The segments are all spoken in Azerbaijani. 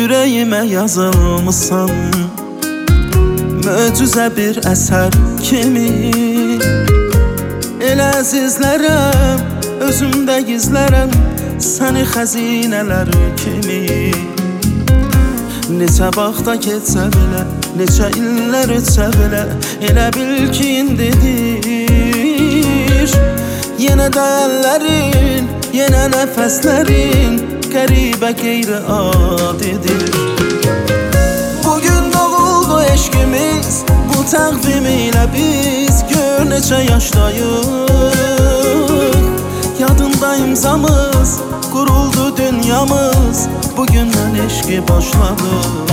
Ürəyimə yazılmışsan möcüzə bir əsər kimi. Elə əzizlərəm, özümdə gizlərəm səni xəzinələr kimi. Neçə vaxta keçsə belə, neçə illər ötsə belə, elə bil ki indidir. Yenə də əllərin, yenə nəfəslərin qəribə qeyri-adidir. Bugün doğuldu eşqimiz, bu təqvim ilə biz gör neçə yaşdayıq. Yadında imzamız, quruldu dünyamız, bugündən eşqi başladı.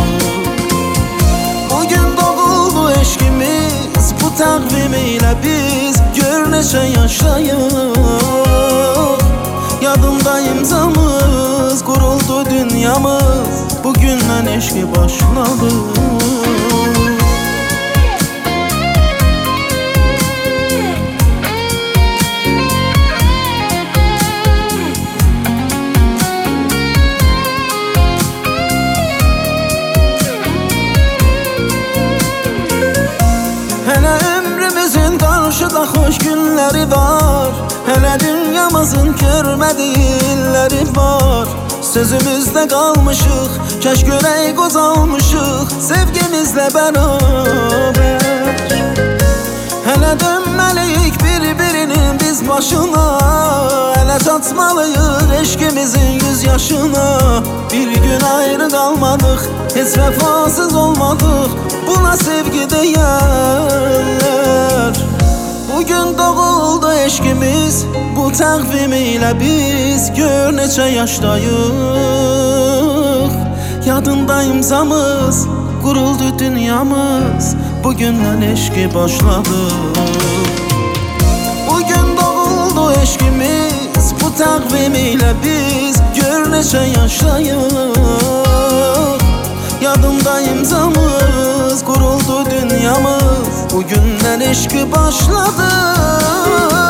Bugün doğuldu eşqimiz, bu təqvim ilə biz gör neçə yaşdayıq. Yadımda imzamız, quruldu dünyamız, bugündən eşqi başladı. Hələ ömrümüzün qarşıda xoş günləri var, hələ dünyamızın görmədiyi illəri var. Sözümüzdə qalmışıq, kəş görək qozalmışıq sevgimizlə bərabər. Hələ dönməliyik bir-birinin biz başına, hələ çatmalıyıq eşqimizin 100 yaşına. Bir gün ayrı qalmadıq, heç vəfasız olmadıq, buna sevgi deyərlər. Bugün doğuldu eşqimiz, bu təqvim ilə biz gör neçə yaşdayıq. Yadında imzamız, quruldu dünyamız, bugündən eşqi başladı. Bugün doğuldu eşqimiz, bu təqvim ilə biz gör neçə yaşdayıq. Yadımda imzamız, quruldu dünyamız, bugündən eşqi başladı.